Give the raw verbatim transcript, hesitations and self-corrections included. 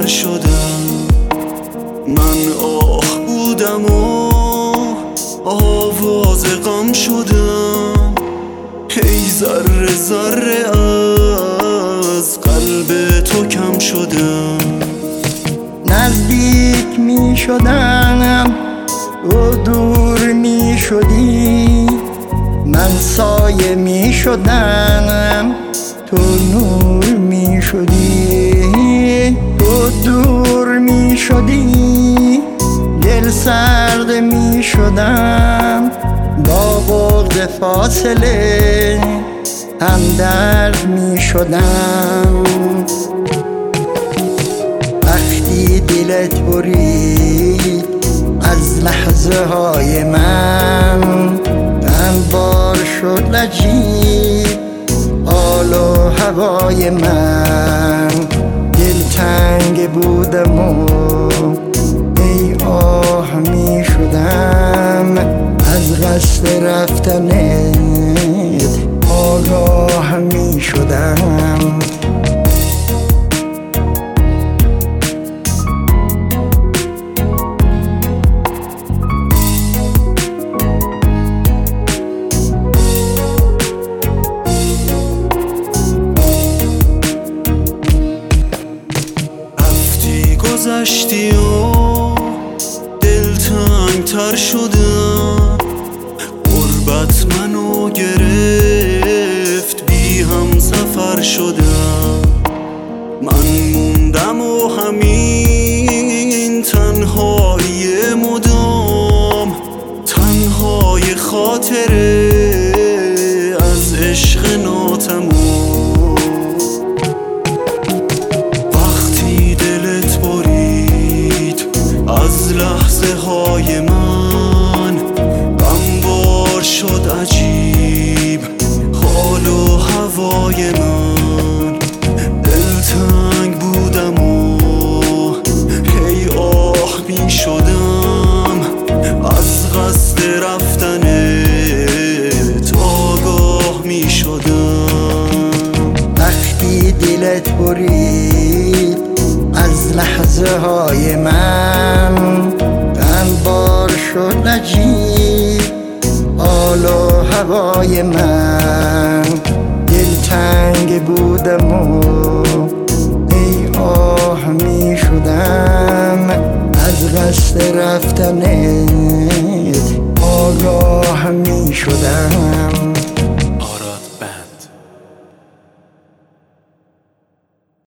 شدم. من آه بودم و آواز غم شدم. ای ذره ذره از قلب تو کم شدم. نزدیک می شدم و دور می شدی، من سایه می شدم تو نور می شدی. تو دور می شدی دل سرد می شدم، با بغض فاصله هم درد می شدم. وقتی دلت برید از لحظه های من، انبار شد لجید حال و هوای من. دلتنگ بودم و ای آه می شدم، از قصد رفتنت آگاه می شدم. گذشتی و دلتنگ تر شدم، غربت منو گرفت بی هم سفر شدم. من موندم و همین تنهایی مدام، تنهای خاطره از عشق ناتمام. از لحظه های من غمبار شد عجیب حال و هوای من. دلتنگ بودم و هی آه می شدم، از قصد رفتنت آگاه می شدم. وقتی دلت برید از لحظه های من، انبار شد نجیب حال و هوای من. دلتنگ بودم و ای آه می شدم، از قصد رفتنت آگاه می شدم.